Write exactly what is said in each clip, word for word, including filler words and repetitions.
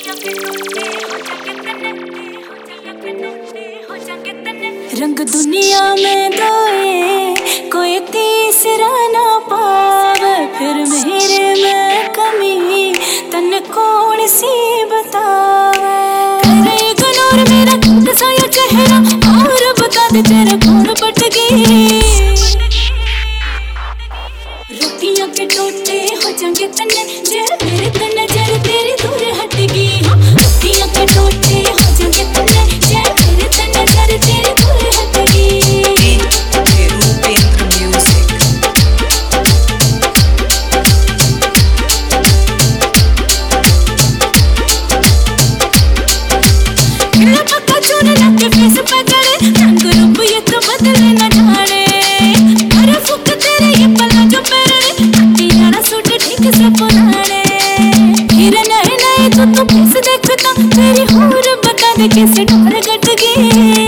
रंग दुनिया में दोए कोई तीसरा ना पावे, फिर मेरे में कमी तन कौन सी बतावे। करे इग्नोर मेरा खुद सा ये चेहरा, और बता दे तेरे कौन पट गई। रोटियां के टोटे हो जाएंगे तन्ने जे मेरे तन नजर तेरी दूर हट गई। रोटियां के टोटे हो जाएंगे तन्ने जे मेरे तन नजर तेरी दूर हट गई। Rupen Music। मेरा पक्का चोर लगे फेस पे करे, रंग रूप ये तो बदले न जाने। अरे फुक तेरे ये पल्ला जो पैरने, यारा सूट ठीक से पुराने। फिर नए नए तो तू फेस देखता, तेरी हूर बता दे कैसे डर गट गई।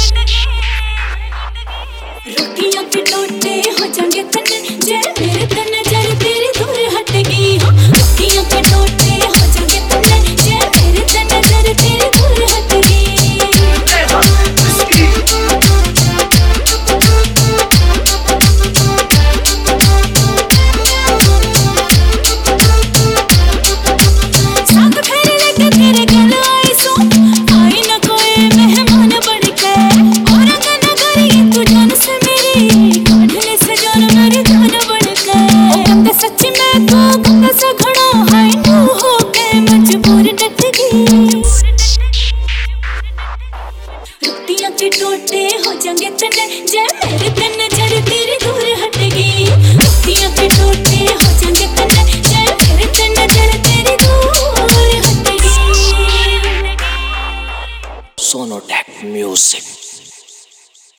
रोटियां के टोटे हो जाएंगे तन्ने जे मेरे तन नजर तेरी दूर हट गई। रोटियां के टोटे हो जाएंगे तन्ने जे मेरे तन नजर तेरी दूर हट गई। साथ फेरे लेके तेरे घर आई सो, आई न कोई मेहमान बन के। और अगर नगर ये तू जान से मेरी काढ़ने से जान मेरी जान बन के। ओ बंदे सच्ची में तो बंदे से घड़ा हाय नो हो के मजबूर डट गई। रोटियां के टोटे हो जाएंगे तन्ने जे मेरे तन नजर तेरी दूर हट गई। रोटियां के टोटे हो जाएंगे तन्ने जे मेरे तन नजर तेरी दूर हट गई। Sonotech Music।